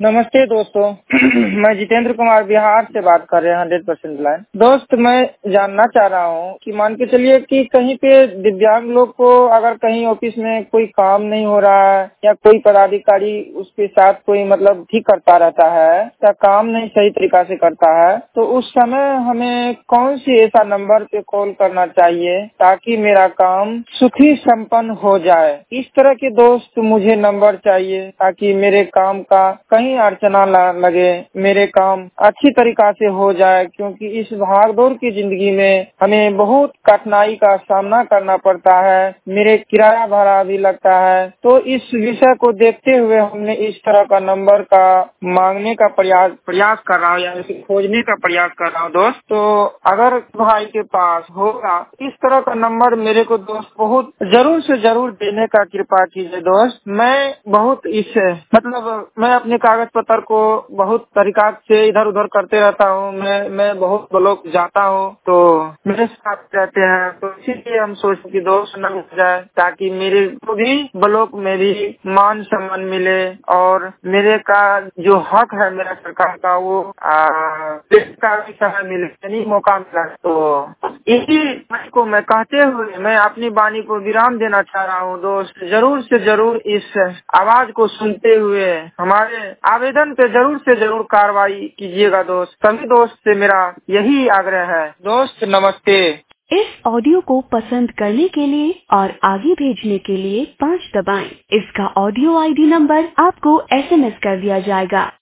नमस्ते दोस्तों। मैं जितेंद्र कुमार बिहार से बात कर रहे हैं 100% ब्लाइंड। दोस्त, मैं जानना चाह रहा हूँ कि मान के चलिए कि कहीं पे दिव्यांग लोग को अगर कहीं ऑफिस में कोई काम नहीं हो रहा है या कोई पदाधिकारी उसके साथ कोई मतलब ठीक करता रहता है या काम नहीं सही तरीका से करता है, तो उस समय हमें कौन सी ऐसा नंबर पे कॉल करना चाहिए ताकि मेरा काम सुखी संपन्न हो जाए। इस तरह के दोस्त मुझे नंबर चाहिए ताकि मेरे काम का कहीं अड़चना न लगे, मेरे काम अच्छी तरीका से हो जाए, क्योंकि इस भागदौड़ की जिंदगी में हमें बहुत कठिनाई का सामना करना पड़ता है। मेरे किराया भाड़ा भी लगता है। तो इस विषय को देखते हुए हमने इस तरह का नंबर का मांगने का प्रयास कर रहा हूँ या इसे खोजने का प्रयास कर रहा हूँ दोस्त। तो अगर भाई के पास होगा इस तरह का नंबर मेरे को दोस्त बहुत जरूर से जरूर देने का कृपा कीजिए दोस्त। मैं बहुत इसे मतलब मैं अपने कागज पत्र को बहुत तरीका से इधर उधर करते रहता हूँ। मैं बहुत ब्लॉक जाता हूँ तो मेरे साथ रहते हैं, तो इसीलिए हम सोचते कि दोस्त न हो जाए ताकि मेरे को भी ब्लॉक में भी मान सम्मान मिले और मेरे का जो हक है मेरा सरकार का वो का भी समय मिले, नहीं मौका मिला। तो इसी को मैं कहते हुए मैं अपनी वाणी को विराम देना चाह रहा हूँ दोस्त। जरूर से जरूर इस आवाज को सुनते हुए हमारे आवेदन पे जरूर से जरूर कार्रवाई कीजिएगा दोस्त। सभी दोस्त से मेरा यही आग्रह है दोस्त। नमस्ते। इस ऑडियो को पसंद करने के लिए और आगे भेजने के लिए 5 दबाएं। इसका ऑडियो आईडी नंबर आपको SMS कर दिया जाएगा।